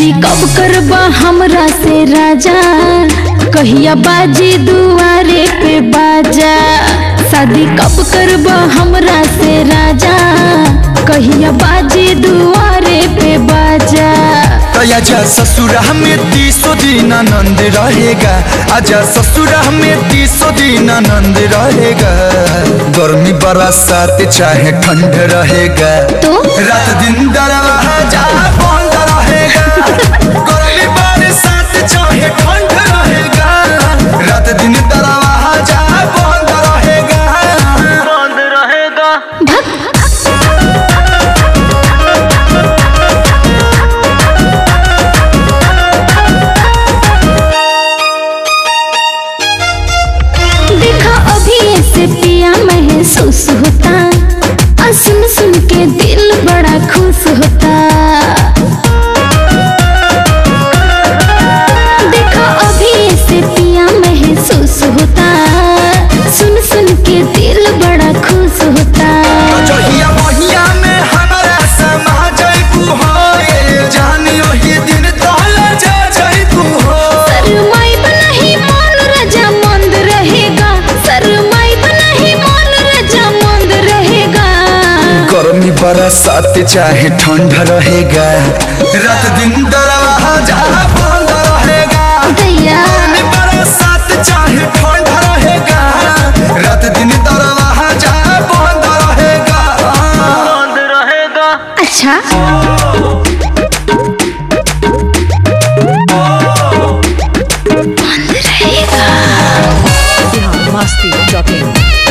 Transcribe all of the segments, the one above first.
शादी कब करबा हमरा से राजा, कहिया बाजी दुआरे पे बाजा। शादी कब करबा हमरा से राजा, कहिया बाजी दुआरे पे बाजा। आजा ससुरा में 30 दिन आनंद रहेगा, आजा ससुरा में 30 दिन आनंद रहेगा। गर्मी बरसात चाहे ठंड रहेगा, तो रात दिन दरवाजा बंद रहेगा। गर्मी बरसात चाहे ठंड रहेगा, रात दिन दरवाजा बंद रहेगा, बंद रहेगा। देखा अभी ऐसे पिया महसूस होता, और सुन सुन के दिल बड़ा खुश होता। देखा अभी ऐसे पिया महसूस होता, सुन सुन के दिल बड़ा खुश होता। जहिया महिया में हमारा समा जइबू हो, ये जानियो ही दिन तोला जा जइबू हो। शरमाई नहीं मन राजा मंद रहेगा, शरमाई नहीं मन राजा मंद रहेगा। गर्मी बरसात चाहे ठंड रहेगा, रात दिन दरवाजा बंद रहेगा। दैया गर्मी बरसात चाहे ठंड रहेगा, रात दिन दरवाजा बंद रहेगा, बंद रहेगा। अच्छा बंद रहेगा। Masti.in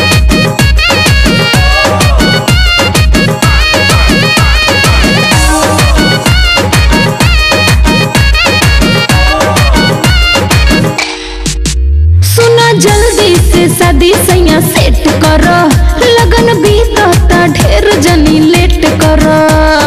सुना जल्दी से शादी सैया सेट करो, लगन बीतता ढेर जनी लेट करो।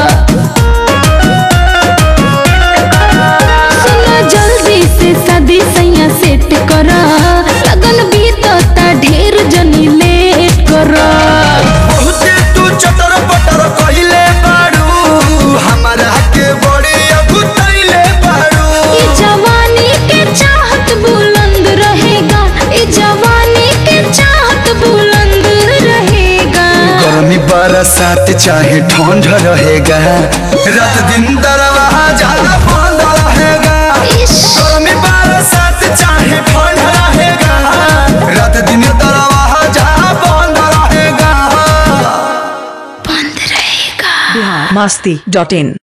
सुना जल्दी से शादी सैया सेट करो, लगन बीतता ढेर जनी लेट करो। बहुते तू चटर पटर कहिले बाड़ू, हमारा के बड़ी अगुतैले बाड़ू। ये जवानी के चाहत बुलंद रहेगा, ये जवानी के चाहत बुलंद रहेगा। गर्मी बरसात चाहे ठंड रहेगा, रात दिन दरवाजा बंद रहेगा। इश, गर्मी बरसात चाहे ठंड रहेगा, रात दिन दरवाजा बंद रहेगा, बंद रहेगा। Masti.in